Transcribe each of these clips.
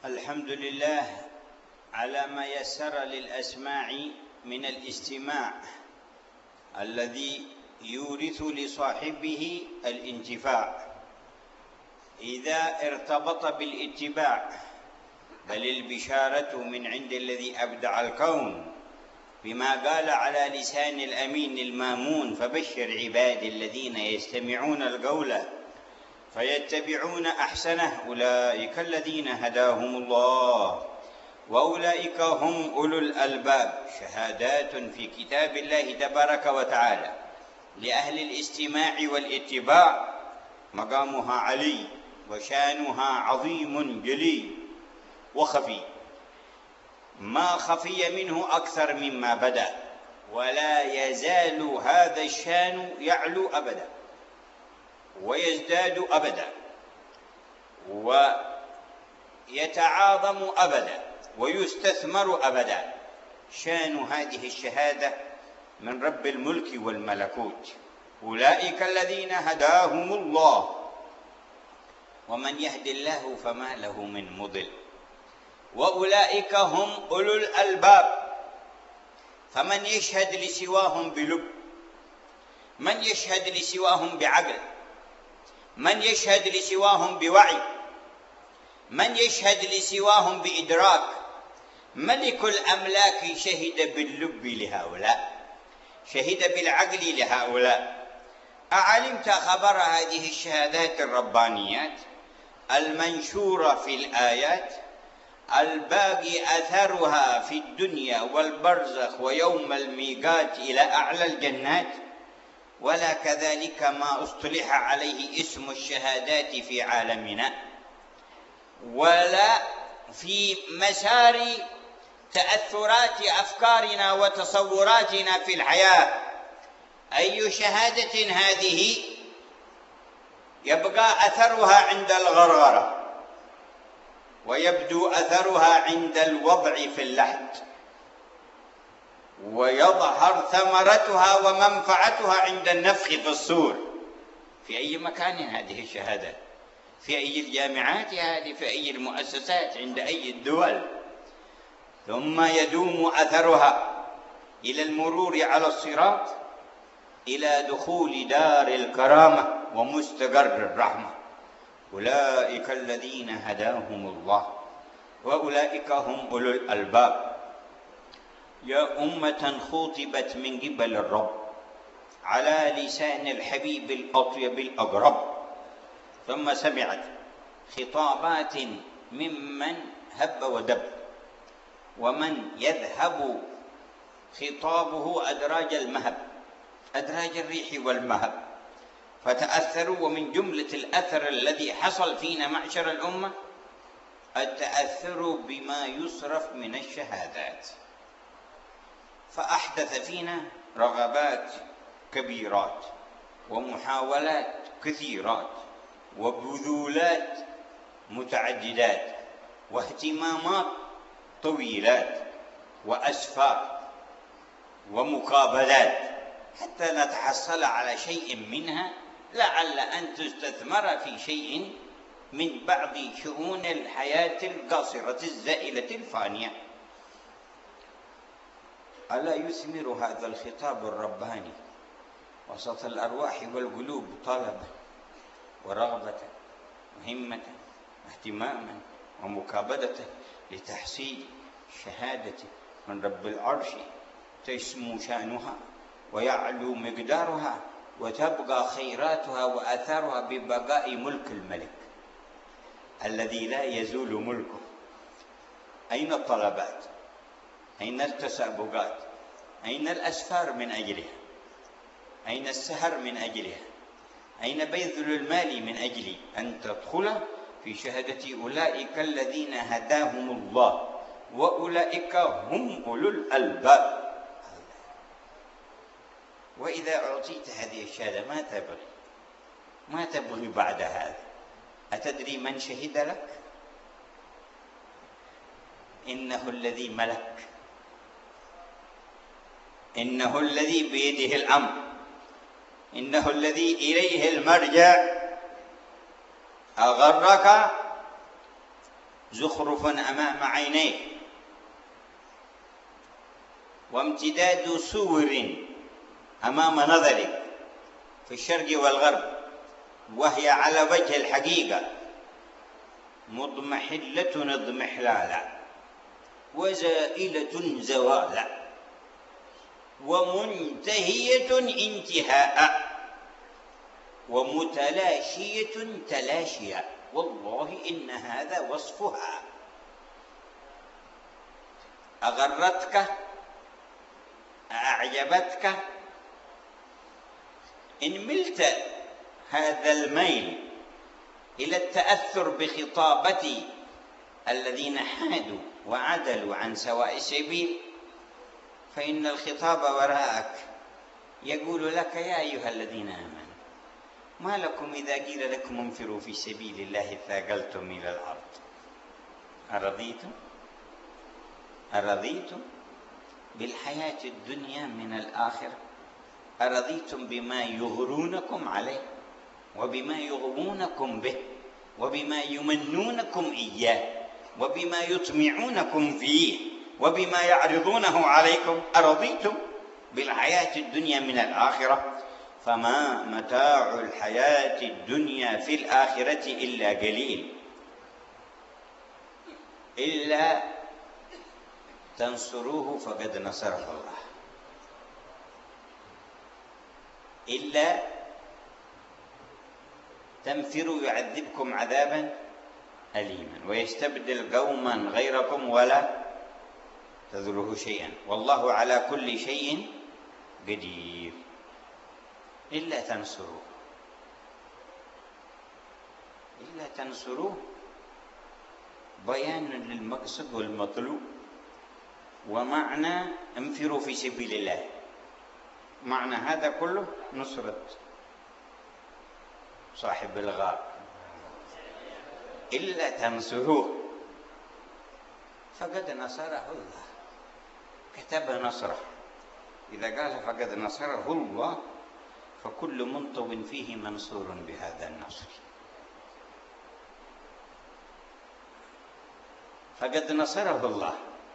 الحمد لله على ما يسر للأسماع من الاستماع الذي يورث لصاحبه الانتفاع إذا ارتبط بالاتباع، بل البشارة من عند الذي أبدع الكون بما قال على لسان الأمين المامون: فبشر عبادي الذين يستمعون القول فيتبعون أحسنه أولئك الذين هداهم الله وأولئك هم أولو الألباب. شهادات في كتاب الله تبارك وتعالى لأهل الاستماع والاتباع مقامها علي وشانها عظيم جلي وخفي، ما خفي منه أكثر مما بدا، ولا يزال هذا الشان يعلو أبدا ويزداد أبدا ويتعاظم أبدا ويستثمر أبدا. شان هذه الشهادة من رب الملك والملكوت: أولئك الذين هداهم الله ومن يهد الله فما له من مضل، وأولئك هم أولو الألباب. فمن يشهد لسواهم بلب، من يشهد لسواهم بعقل، من يشهد لسواهم بوعي، من يشهد لسواهم بإدراك. ملك الأملاك شهد باللب لهؤلاء، شهد بالعقل لهؤلاء. أعلمت خبر هذه الشهادات الربانيات المنشورة في الآيات الباقي أثرها في الدنيا والبرزخ ويوم الميقات إلى أعلى الجنات؟ ولا كذلك ما اصطلح عليه اسم الشهادات في عالمنا، ولا في مسار تأثرات أفكارنا وتصوراتنا في الحياة. أي شهادة هذه يبقى أثرها عند الغرغرة، ويبدو أثرها عند الوضع في اللحد، ويظهر ثمرتها ومنفعتها عند النفخ في الصور. في أي مكان هذه الشهادات؟ في أي الجامعات هذه؟ في أي المؤسسات؟ عند أي الدول؟ ثم يدوم أثرها إلى المرور على الصراط، إلى دخول دار الكرامة ومستقر الرحمة. أولئك الذين هداهم الله وأولئك هم أولو الألباب. يا أمة خُطبت من قبل الرب على لسان الحبيب الأطيب الأقرب، ثم سمعت خطابات ممن هب ودب، ومن يذهب خطابه أدراج المهب، أدراج الريح والمهب، فتأثروا. ومن جملة الأثر الذي حصل فينا معشر الأمة التأثر بما يصرف من الشهادات، فأحدث فينا رغبات كبيرات ومحاولات كثيرات وبذولات متعددات واهتمامات طويلات وأسفار ومقابلات حتى نتحصل على شيء منها، لعل أن تستثمر في شيء من بعض شؤون الحياة القاصرة الزائلة الفانية. ألا يثمر هذا الخطاب الرباني وسط الأرواح والقلوب طلبا ورغبة وهمة واهتماما ومكابدة لتحصيل شهادة من رب العرش تسمو شانها ويعلو مقدارها وتبقى خيراتها وأثارها ببقاء ملك الملك الذي لا يزول ملكه؟ أين الطلبات؟ أين التسابقات؟ أين الأسفار من أجلها؟ أين السهر من أجلها؟ أين بذل المال من أجل أن تدخل في شهادة أولئك الذين هداهم الله وأولئك هم أولو الألباب؟ وإذا أعطيت هذه الشهادة ما تبغي؟ ما تبغي بعد هذا؟ أتدري من شهد لك؟ إنه الذي ملك، إنه الذي بيده الأمر، إنه الذي إليه المرجع. أغرك زخرف أمام عينيك، وامتداد صور أمام نظرك في الشرق والغرب، وهي على وجه الحقيقة مضمحلة اضمحلالا، وزائلة زوالا، ومنتهية انتهاء، ومتلاشية تلاشيا. والله إن هذا وصفها. أغرتك؟ أعجبتك؟ إن ملت هذا الميل إلى التأثر بخطابة الذين حادوا وعدلوا عن سواء السبيل، فإن الخطاب وراءك يقول لك: يا أيها الذين آمنوا، ما لكم إذا قيل لكم انفروا في سبيل الله ثاقلتم إلى الأرض؟ أرضيتم بالحياة الدنيا من الآخرة؟ أرضيتم بما يغرونكم عليه، وبما يغوونكم به، وبما يمنونكم إياه، وبما يطمعونكم فيه، وبما يعرضونه عليكم؟ أرضيتم بالحياة الدنيا من الآخرة؟ فما متاع الحياة الدنيا في الآخرة إلا قليل، إلا تنصروه فقد نصره الله، إلا تنفروا يعذبكم عذابا أليما ويستبدل قوما غيركم ولا تضره شيئا، والله على كل شيء قدير. إلا تنصروه بيان للمقصد والمطلوب، ومعنى انفروا في سبيل الله، معنى هذا كله نصرة صاحب الغار. إلا تنصروه فقد نصره الله، كتب نصره. إذا قال فقد نصره الله فكل منطو فيه منصور بهذا النصر. فقد نصره الله.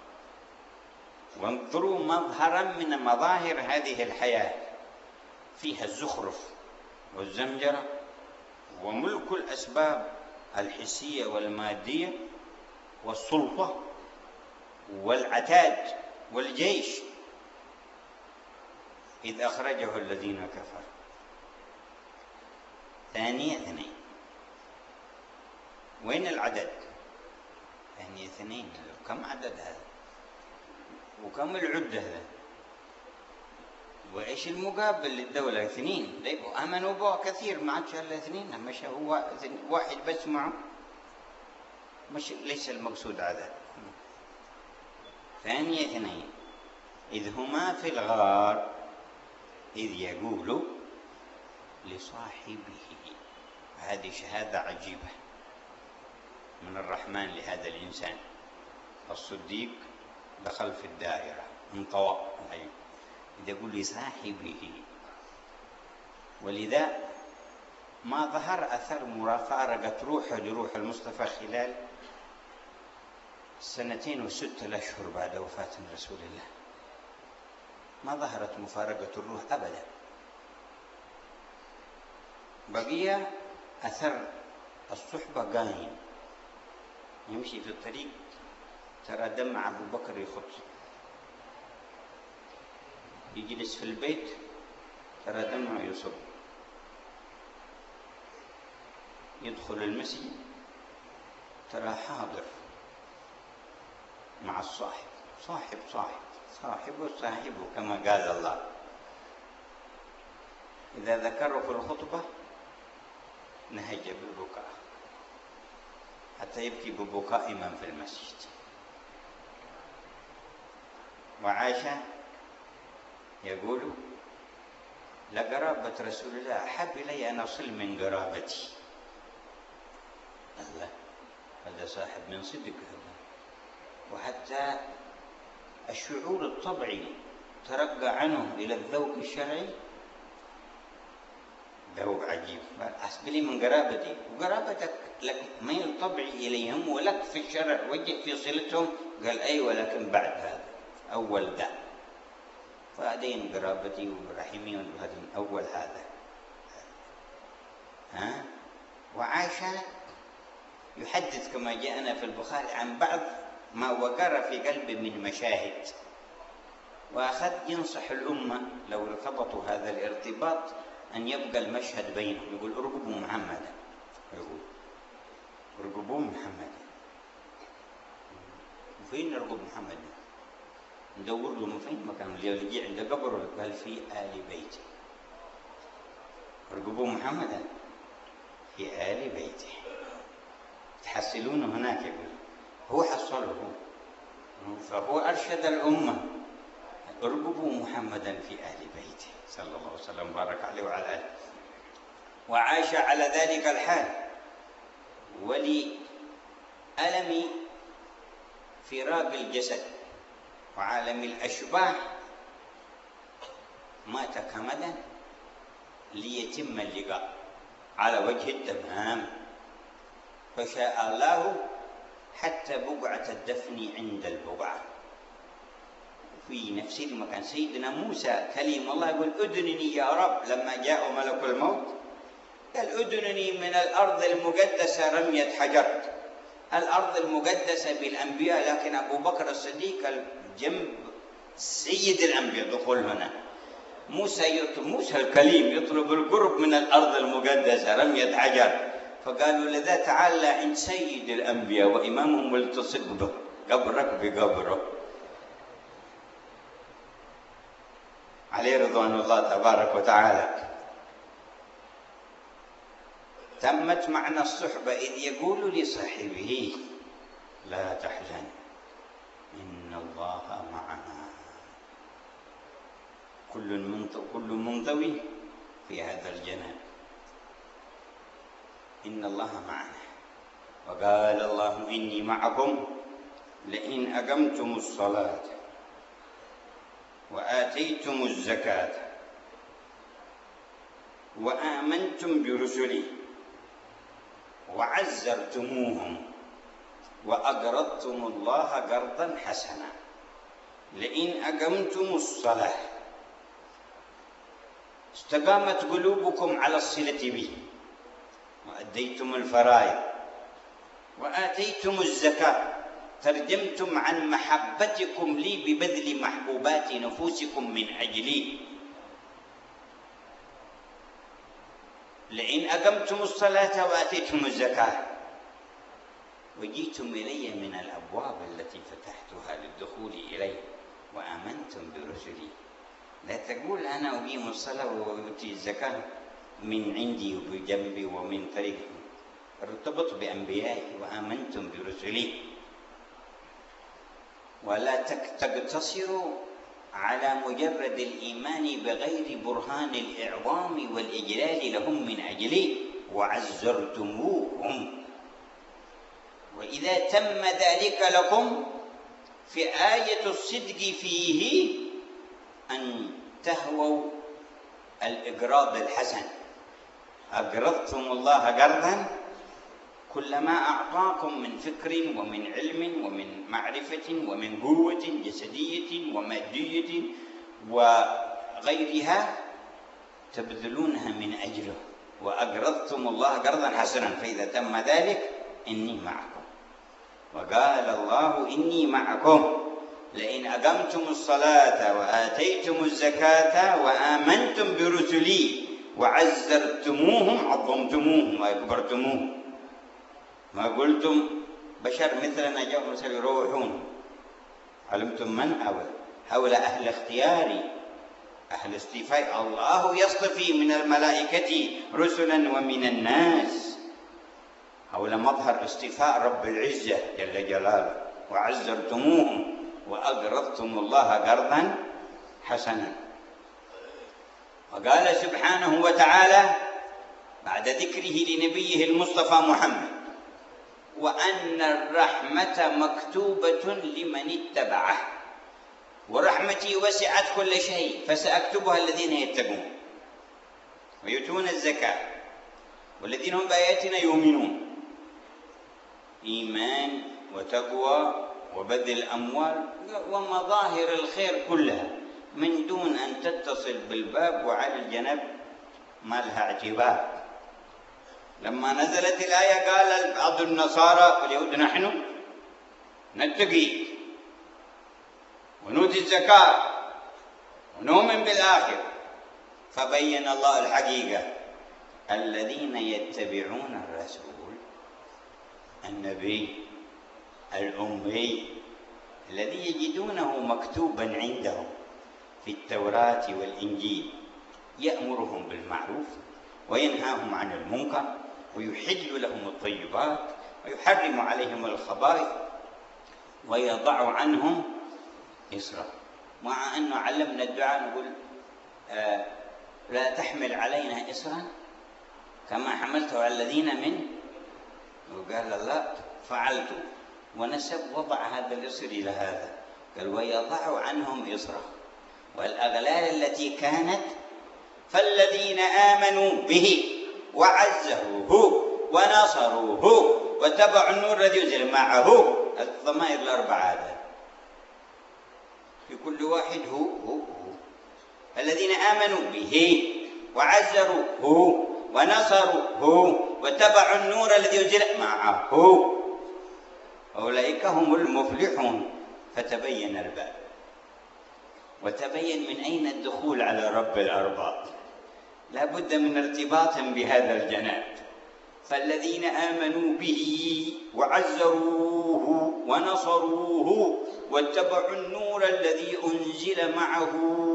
وانظروا مظهرا من مظاهر هذه الحياة، فيها الزخرف والزمجرة وملك الأسباب الحسية والمادية والسلطة والعتاد والجيش. إذ أخرجه الذين كفروا ثاني اثنين. وين العدد؟ ثاني اثنين. كم عدد هذا؟ وكم العدة هذا؟ وإيش المقابل للدولة؟ اثنين. آمنوا به كثير، ما عادش إلا اثنين، مش هو واحد بس معه، مش ليس المقصود عدد. ثاني اثنين إذ هما في الغار إذ يقول لصاحبه. هذه شهادة عجيبة من الرحمن لهذا الإنسان. الصديق دخل في الدائرة، انطوى. إذ يقول لصاحبه، ولذا ما ظهر أثر مفارقة روحه لروح المصطفى خلال 2 و6 أشهر بعد وفاة رسول الله. ما ظهرت مفارقة الروح أبدا، بقي أثر الصحبة قايم. يمشي في الطريق ترى دمع أبو بكر يخط، يجلس في البيت ترى دمع يصب، يدخل المسجد ترى حاضر مع الصاحب، صاحبه كما قال الله. إذا ذكره في الخطبة نهج بالبكاء حتى يبكي ببكاء من في المسجد. وعاش يقول: لقرابة رسول الله أحب إلي أن أصل من قرابتي. الله، هذا صاحب من صدق هذا. وحتى الشعور الطبيعي ترقى عنه إلى الذوق الشرعي، ذوق عجيب. أحسب لي من قرابتي، وقرابتك لك ميل طبعي إليهم، ولك في الشرع وجه في صلتهم. قال أي، ولكن بعد هذا أول ده، فهذين قرابتي ورحمي وهذين أول هذا. وعاش يحدث كما جاءنا في البخاري عن بعض ما وقر في قلبه من مشاهد، وأخذ ينصح الأمة لو ارتبطوا هذا الارتباط أن يبقى المشهد بينهم. يقول ارقبوا محمدا، يقول ارقبوا محمدا. وفين نرقب محمد؟ ندور له من فين مكان. اللي يجي عند قبره قال في آل بيته. ارقبوا محمدا في آل بيته، تحصلونه هناك. يقول هو حصله، فهو أرشد الأمة ارقبوا محمدا في آل بيته صلى الله عليه وسلم، بارك عليه وعلى آله. وعاش على ذلك الحال، ولألم فراق الجسد وعالم الأشباح مات كمدا ليتم اللقاء على وجه التمام. فشاء الله حتى بقعة الدفن عند البقعة في نفس المكان. سيدنا موسى كليم الله يقول أدنني يا رب لما جاء ملك الموت، قال أدنني من الأرض المقدسة رمية حجر. الأرض المقدسة بالأنبياء، لكن أبو بكر الصديق الجنب سيد الأنبياء دخول هنا. موسى الكليم يطلب القرب من الأرض المقدسة رمية حجر، فقالوا لذا تعالى عند سيد الأنبياء وإمامهم والتصق به، قبرك بقبره عليه رضوان الله تبارك وتعالى. تمت معنى الصحبة إذ يقول لصاحبه لا تحزن إن الله معنا. كل منضوي في هذا الجنان، إن الله معنا. وقال الله إني معكم لئن أقمتم الصلاة وآتيتم الزكاة وآمنتم برسلي وعزرتموهم وأقرضتم الله قرضا حسنا. لئن أقمتم الصلاة، استقامت قلوبكم على الصلة به وأديتم الفرائض وآتيتم الزكاة، ترجمتم عن محبتكم لي ببذل محبوبات نفوسكم من أجلي. لئن أقمتم الصلاة وآتيتم الزكاة وجيتم إلي من الأبواب التي فتحتها للدخول إلي وآمنتم برسلي. لا تقول أنا أقيم الصلاة وأؤتي الزكاة من عندي وبجنبي ومن طريقي. ارتبط بأنبيائي وآمنتم برسلي، ولا تقتصروا على مجرد الإيمان بغير برهان الإعظام والإجلال لهم من أجلي، وعزرتموهم. وإذا تم ذلك لكم في آية الصدق فيه أن تهووا الإقراض الحسن. أقرضتم الله قرضا، كلما أعطاكم من فكر ومن علم ومن معرفة ومن قوة جسدية ومادية وغيرها تبذلونها من أجله، وأقرضتم الله قرضا حسنا. فإذا تم ذلك إني معكم. وقال الله إني معكم لئن أقمتم الصلاة وآتيتم الزكاة وآمنتم برسلي وعزرتموهم، عظمتموهم وأكبرتموهم. ما قلتم بشر مثلنا جاءوا مثل يروحون، علمتم من هؤلاء أهل اختياري أهل اصطفاء. الله يصطفي من الملائكة رسلا ومن الناس، هؤلاء مظهر اصطفاء رب العزة جل جلاله. وعزرتموهم وأقرضتم الله قرضا حسنا. وقال سبحانه وتعالى بعد ذكره لنبيه المصطفى محمد وأن الرحمة مكتوبة لمن اتبعه، ورحمتي وسعت كل شيء فسأكتبها الذين يتقون ويؤتون الزكاة والذين هم بآياتنا يؤمنون. إيمان وتقوى وبذل أموال ومظاهر الخير كلها من دون أن تتصل بالباب، وعلى الجنب ما لها اعتبار. لما نزلت الآية قال بعض النصارى واليهود: نحن نتقي ونؤتي الزكاة ونؤمن بالآخرة. فبين الله الحقيقة: الذين يتبعون الرسول النبي الأمي الذي يجدونه مكتوبا عندهم في التوراة والإنجيل، يأمرهم بالمعروف وينهاهم عن المنكر ويحل لهم الطيبات ويحرم عليهم الخبائث ويضع عنهم إصرهم. مع أنه علمنا الدعاء نقول: لا تحمل علينا إصرا كما حملته على الذين من، وقال: لا فعلت، ونسب وضع هذا الإصر إلى هذا، قال: ويضع عنهم إصرهم والأغلال التي كانت. فالذين آمنوا به وعزروه ونصروه واتبعوا النور الذي أنزل معه، الضمائر الأربعة هذا في كل واحد هو. الذين آمنوا به وعزروه ونصروه واتبعوا النور الذي أنزل معه أولئك هم المفلحون. فتبين الباب، وتبين من أين الدخول على رب الأرباب. لا بد من ارتباط بهذا الجناب. فالذين آمنوا به وعزروه ونصروه واتبعوا النور الذي أنزل معه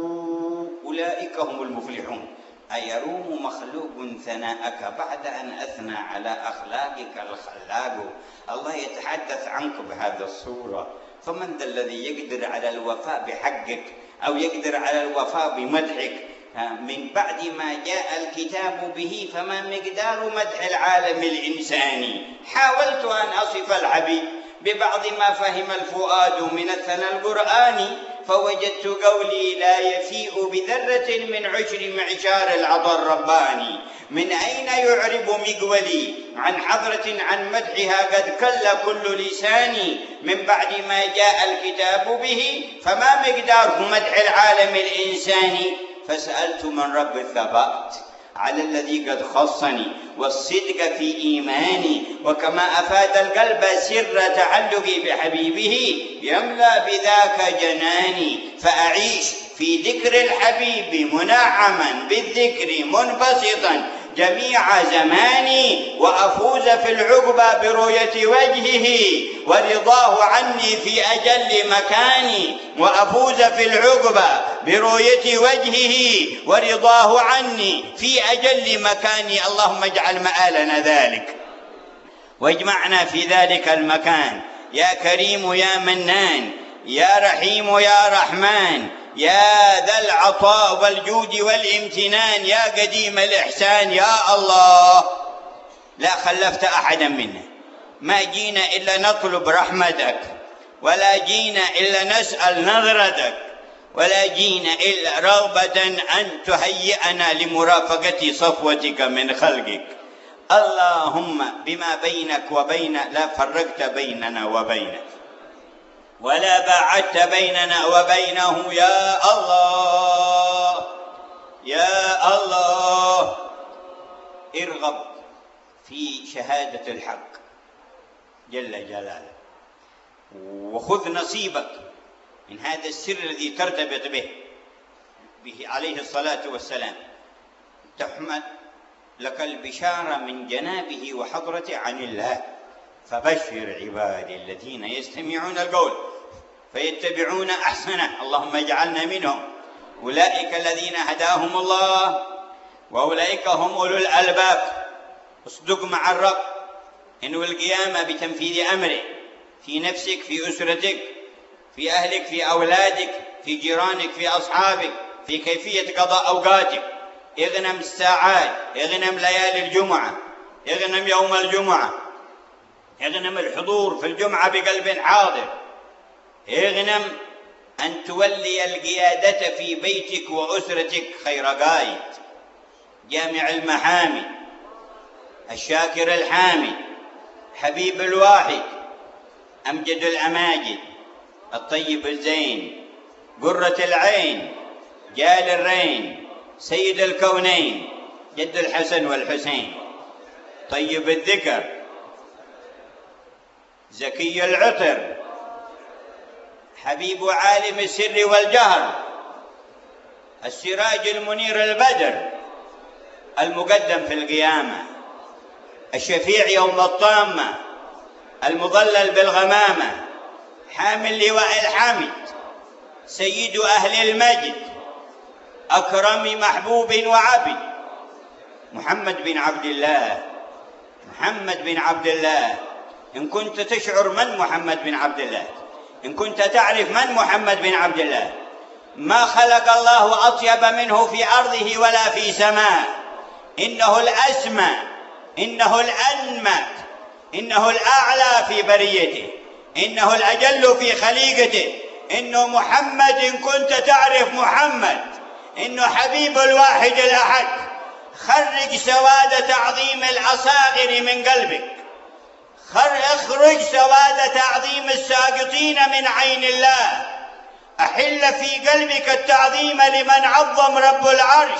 أولئك هم المفلحون. أيروم مخلوق ثناءك بعد أن أثنى على أخلاقك الخلاق؟ الله يتحدث عنك بهذا الصورة. فمن ذا الذي يقدر على الوفاء بحقك أو يقدر على الوفاء بمدحك من بعد ما جاء الكتاب به؟ فما مقدار مدح العالم الإنساني؟ حاولت أن أصف الحبيب ببعض ما فهم الفؤاد من الثناء القرآني، فوجدت قولي لا يفيء بذرة من عشر معشار العطاء الرباني. من أين يعرب مقولي عن حضرة عن مدحها قد كل كل لساني؟ من بعد ما جاء الكتاب به فما مقدار مدح العالم الإنساني؟ فسألت من رب الثبات على الذي قد خصني والصدق في إيماني، وكما أفاد القلب سر تعلقي بحبيبه يملأ بذاك جناني. فأعيش في ذكر الحبيب منعما بالذكر منبسطا جميع زماني، وأفوز في العقبى برؤية وجهه ورضاه عني في أجل مكاني. وأفوز في العقبى برؤية وجهه ورضاه عني في أجل مكاني. اللهم اجعل مآلنا ذلك واجمعنا في ذلك المكان. يا كريم يا منان يا رحيم يا رحمن يا ذا العطاء والجود والامتنان يا قديم الإحسان. يا الله لا خلفت أحدا منا، ما جينا إلا نطلب رحمتك، ولا جينا إلا نسأل نظرتك، ولا جينا إلا رغبة أن تهيئنا لمرافقة صفوتك من خلقك. اللهم بما بينك وبين لا فرقت بيننا وبينه ولا باعدت بيننا وبينه. يا الله يا الله ارغب في شهادة الحق جل جلاله، وخذ نصيبك من هذا السر الذي ترتبط به عليه الصلاة والسلام. تحمد لك البشارة من جنابه وحضرته عن الله. فبشر عبادي الذين يستمعون القول فيتبعون أحسنه. اللهم اجعلنا منهم. أولئك الذين هداهم الله وأولئك هم أولو الألباب. اصدق مع الرب إنه القيامة بتنفيذ أمره في نفسك، في أسرتك، في أهلك، في أولادك، في جيرانك، في أصحابك، في كيفية قضاء أوقاتك. اغنم الساعات، اغنم ليالي الجمعة، اغنم يوم الجمعة، اغنم الحضور في الجمعة بقلب حاضر، اغنم أن تولي القيادة في بيتك وأسرتك خير قائد، جامع المحامي، الشاكر الحامي، حبيب الواحد، أمجد الأماجد، الطيب الزين، قرة العين، جال الرين، سيد الكونين، جد الحسن والحسين، طيب الذكر، زكي العطر، حبيب عالم السر والجهر، السراج المنير البدر، المقدم في القيامة، الشفيع يوم الطامة، المظلل بالغمامة، حامل لواء الحمد، سيد أهل المجد، أكرم محبوب وعبد، محمد بن عبد الله، محمد بن عبد الله. إن كنت تشعر من محمد بن عبد الله، إن كنت تعرف من محمد بن عبد الله، ما خلق الله أطيب منه في أرضه ولا في سماء. إنه الأسمى، إنه الأنمى، إنه الأعلى في بريته، إنه الأجل في خليقته. إنه محمد، إن كنت تعرف محمد، إنه حبيب الواحد الأحد. خرج سواد تعظيم الأصاغر من قلبك، اخرج سواد تعظيم الساقطين من عين الله. أحل في قلبك التعظيم لمن عظم رب العرش.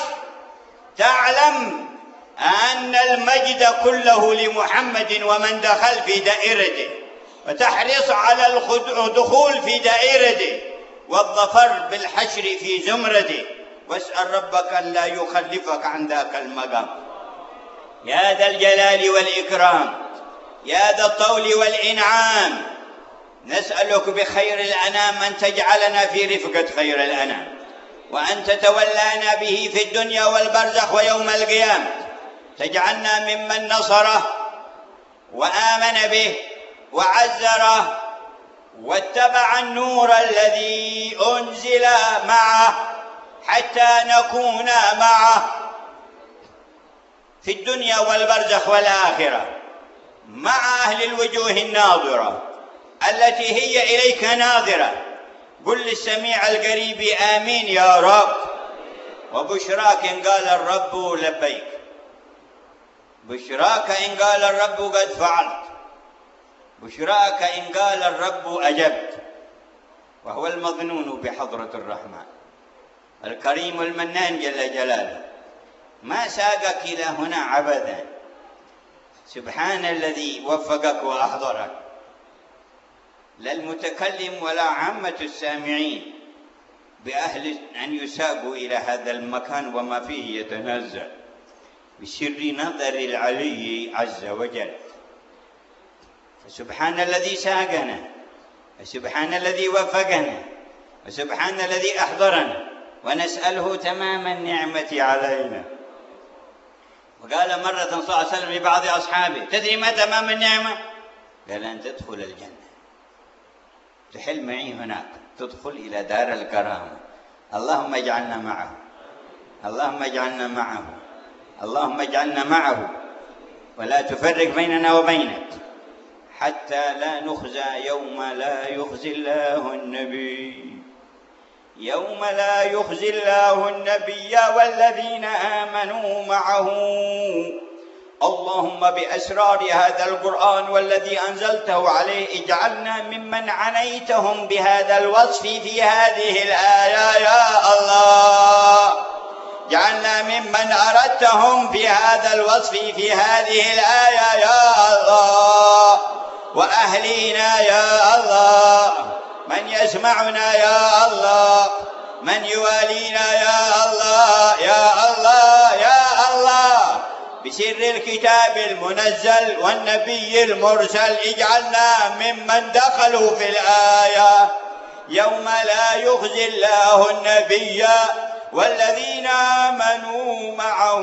تعلم أن المجد كله لمحمد ومن دخل في دائرته، وتحرص على الدخول في دائرته والظفر بالحشر في زمرته، واسأل ربك أن لا يخلفك عن ذاك المقام. يا ذا الجلال والإكرام، يا ذا الطول والإنعام، نسألك بخير الأنام أن تجعلنا في رفقة خير الأنام، وأن تتولانا به في الدنيا والبرزخ ويوم القيامة. تجعلنا ممن نصره وآمن به وعزره واتبع النور الذي أنزل معه، حتى نكون معه في الدنيا والبرزخ والآخرة، مع أهل الوجوه الناظرة التي هي إليك ناظرة. قل للسميع القريب آمين يا رب. وبشراك إن قال الرب لبيك، بشراك إن قال الرب قد فعلت، بشراك إن قال الرب أجبت. وهو المظنون بحضرة الرحمن الكريم المنان جل جلاله، ما ساقك إلى هنا عبدا. سبحان الذي وفقك وأحضرك، لا المتكلم ولا عامة السامعين بأهل أن يساقوا إلى هذا المكان وما فيه يتنزل بسر نظر العلي عز وجل. فسبحان الذي ساقنا، وسبحان الذي وفقنا، وسبحان الذي أحضرنا، ونسأله تمام النعمة علينا. وقال مرة صلى الله عليه وسلم لبعض أصحابه: تدري ما تمام النعمة؟ قال: أن تدخل الجنة، تحل معي هناك، تدخل إلى دار الكرامة. اللهم اجعلنا معه، اللهم اجعلنا معه، اللهم اجعلنا معه، ولا تفرق بيننا وبينك، حتى لا نخزى يوم لا يخزي الله النبي، يوم لا يخزي الله النبي والذين آمنوا معه. اللهم بأسرار هذا القرآن والذي أنزلته عليه اجعلنا ممن عنيتهم بهذا الوصف في هذه الآية يا الله. اجعلنا ممن أردتهم في هذا الوصف في هذه الآية يا الله. وأهلينا يا الله، من يسمعنا يا الله، من يوالينا يا الله يا الله يا الله، بسر الكتاب المنزل والنبي المرسل اجعلنا ممن دخلوا في الآية يوم لا يخزي الله النبي والذين آمنوا معه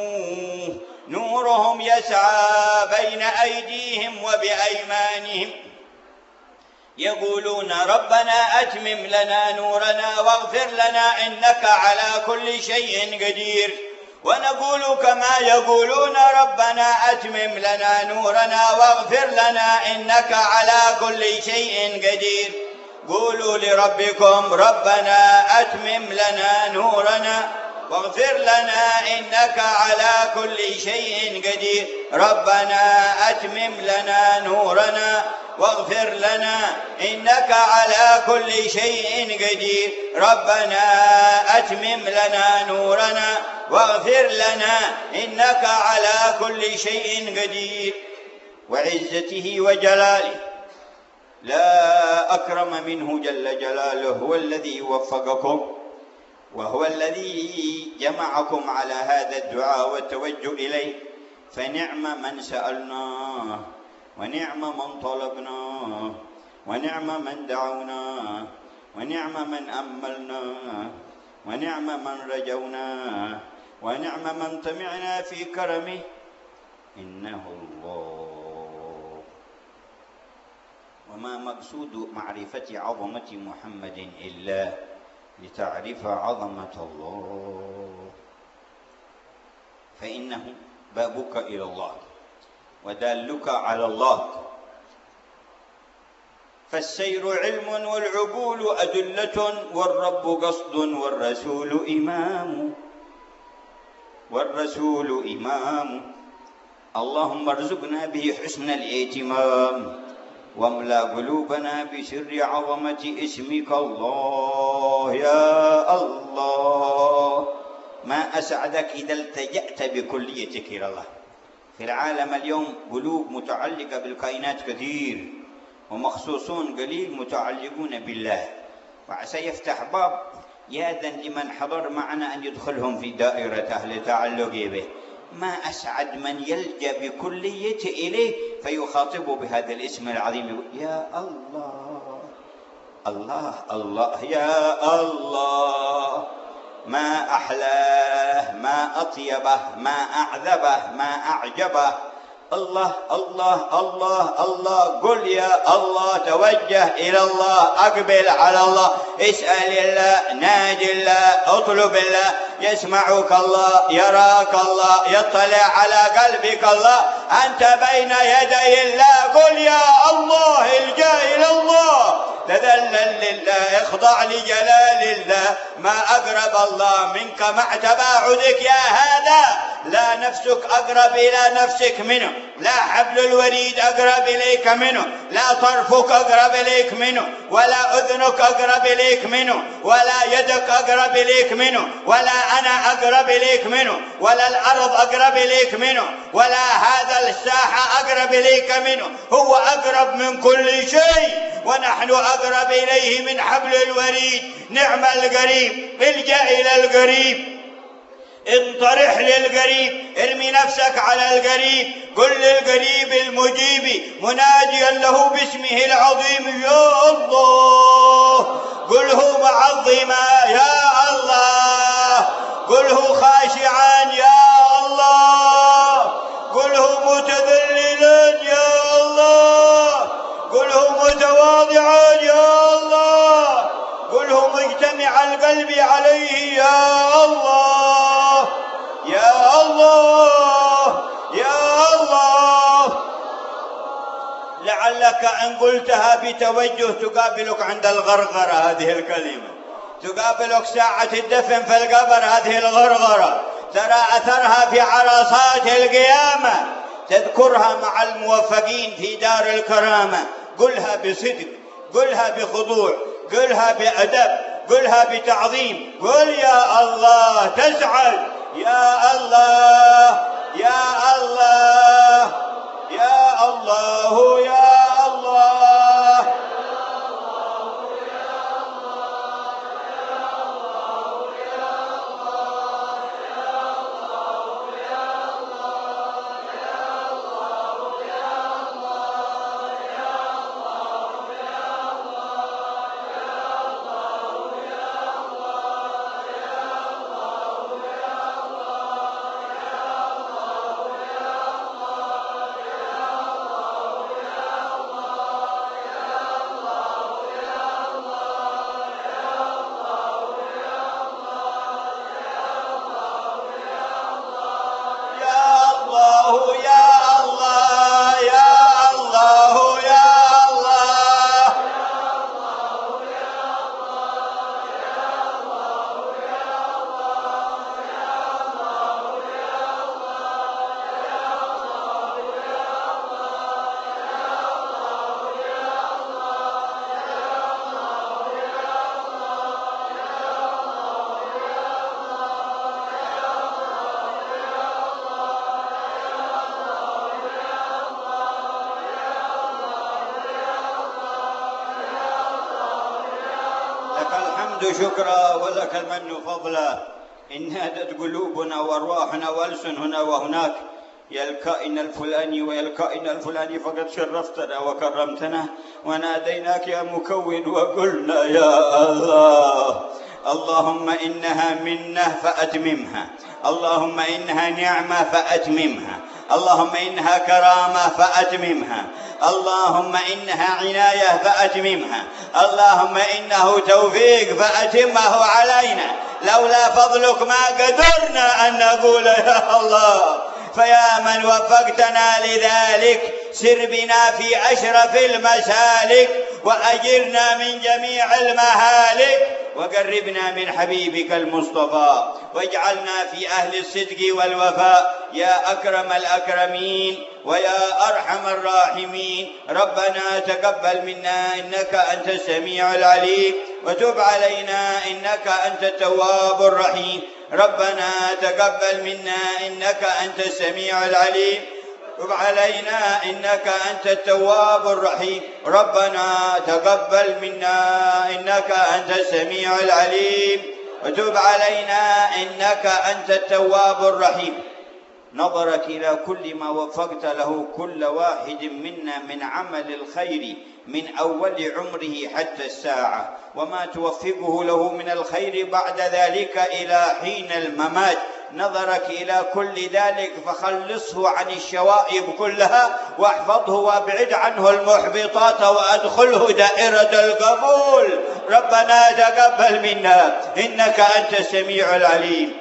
نورهم يسعى بين أيديهم وبأيمانهم يقولون ربنا أتمم لنا نورنا واغفر لنا إنك على كل شيء قدير. ونقول كما يقولون ربنا أتمم لنا نورنا واغفر لنا إنك على كل شيء قدير. قولوا لربكم ربنا أتمم لنا نورنا واغفر لنا إنك على كل شيء قدير. ربنا أتمم لنا نورنا واغفر لنا إنك على كل شيء قدير. ربنا أتمم لنا نورنا واغفر لنا إنك على كل شيء قدير. وعزته وجلاله لا أكرم منه جل جلاله، هو الذي وفقكم وهو الذي جمعكم على هذا الدعاء والتوجه إليه، فنعم من سألناه ونعم من طلبناه ونعم من دعوناه ونعم من أملناه ونعم من رجوناه ونعم من طمعنا في كرمه، إنه الله. وما مقصود معرفة عظمة محمد إلا لتعرف عظمة الله، فإنه بابك إلى الله ودالك على الله. فالسير علم والعقول أدلة والرب قصد والرسول إمام. اللهم ارزقنا به حسن الائتمام واملأ قلوبنا بسر عظمة اسمك الله. يا الله ما أسعدك إذا التجأت بكليتك إلى الله. في العالم اليوم قلوب متعلقة بالكائنات كثير، ومخصوصون قليل متعلقون بالله، وعسى يفتح باب يأذن لمن حضر معنا أن يدخلهم في دائرة أهل تعلق به. ما أسعد من يلجأ بكليته إليه فيخاطبه بهذا الاسم العظيم، يقول يا الله الله الله يا الله. ما أحلاه ما أطيبه ما أعذبه ما أعجبه. الله الله الله الله. قل يا الله، توجه إلى الله، أقبل على الله، اسأل الله، ناجي الله، اطلب الله. يسمعك الله، يراك الله، يطلع على قلبك الله. أنت بين يدي الله. قل يا الله، الجا إلى الله، تذلل لله، اخضع لجلال الله. ما أقرب الله منك مع تباعدك يا هذا. لا نفسك أقرب إلى نفسك منه، لا حبل الوريد أقرب إليك منه، لا طرفك أقرب إليك منه، ولا أذنك أقرب إليك منه، ولا يدك أقرب إليك منه، ولا أنا أقرب إليك منه، ولا الأرض أقرب إليك منه، ولا هذا الساحة أقرب إليك منه. هو أقرب من كل شيء، ونحن أقرب إليه من حبل الوريد. نعم القريب، الجأ إلى القريب، انطرح للقريب، ارمي نفسك على القريب. قل للقريب المجيب مناجيا له باسمه العظيم يا الله. قله معظما يا الله، قله خاشعا يا الله، قله متذللا يا الله، قله متواضعا يا الله، قله مجتمع القلب عليه يا الله يا الله يا الله. لعلك إن قلتها بتوجه تقابلك عند الغرغرة هذه الكلمة، تقابلك ساعة الدفن في القبر هذه الغرغرة، ترى أثرها في عرصات القيامة، تذكرها مع الموفقين في دار الكرامة. قلها بصدق، قلها بخضوع، قلها بأدب، قلها بتعظيم. قل يا الله تسعد. يا الله يا الله يا الله يا الله. الحمد شكرا ولك المن فضلا. إن هادت قلوبنا وأرواحنا وألسننا وهناك يا الكائن الفلاني ويا الكائن الفلاني فقد شرفتنا وكرمتنا، وناديناك يا مكون وقلنا يا الله اللهم إنها منة فأتممها، اللهم إنها نعمة فأتممها، اللهم إنها كرامة فأتممها، اللهم إنها عناية فأتممها، اللهم إنه توفيق فأتمه علينا. لولا فضلك ما قدرنا أن نقول يا الله، فيا من وفقتنا لذلك سر بنا في أشرف المسالك، وأجرنا من جميع المهالك، وقربنا من حبيبك المصطفى، واجعلنا في أهل الصدق والوفاء يا أكرم الأكرمين ويا أرحم الراحمين. ربنا تقبل منا إنك أنت السميع العليم، وتب علينا إنك أنت التواب الرحيم. ربنا تقبل منا إنك أنت السميع العليم، تب علينا إنك أنت التواب الرحيم. ربنا تقبل منا إنك أنت السميع العليم، وتب علينا إنك أنت التواب الرحيم. نظرك إلى كل ما وفقت له كل واحد منا من عمل الخير من أول عمره حتى الساعة، وما توفقه له من الخير بعد ذلك إلى حين الممات. نظرك إلى كل ذلك فخلصه عن الشوائب كلها، واحفظه وابعد عنه المحبطات، وأدخله دائرة القبول. ربنا تقبل منا إنك أنت السميع العليم،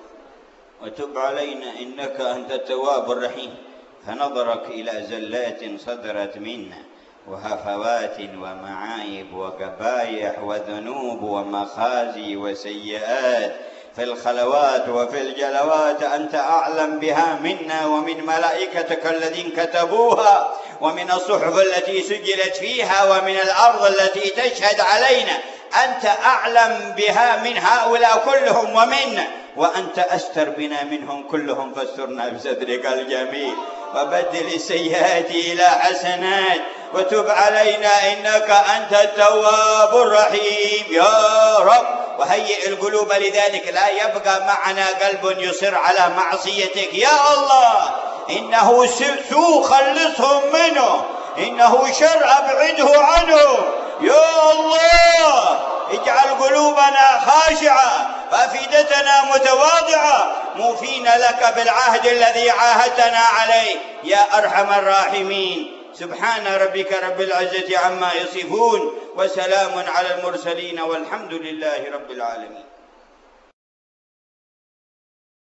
وتب علينا إنك أنت التواب الرحيم. فنظرك إلى زلات صدرت منا وهفوات ومعايب وقبايح وذنوب ومخازي وسيئات في الخلوات وفي الجلوات أنت أعلم بها منا ومن ملائكتك الذين كتبوها، ومن الصحف التي سجلت فيها، ومن الأرض التي تشهد علينا. أنت أعلم بها من هؤلاء كلهم ومنا، وأنت أستر بنا منهم كلهم، فاسترنا بسترك الجميل، وبدل السيئات إلى حسنات، وتب علينا إنك أنت التواب الرحيم يا رب. وهيئ القلوب لذلك، لا يبقى معنا قلب يصر على معصيتك يا الله. إنه سوء خلصهم منه، إنه شر أبعده عنه يا الله. اجعل قلوبنا خاشعة وأفئدتنا متواضعة موفين لك بالعهد الذي عاهدتنا عليه يا أرحم الراحمين. سبحان ربك رب العزة عما يصفون، وسلام على المرسلين، والحمد لله رب العالمين.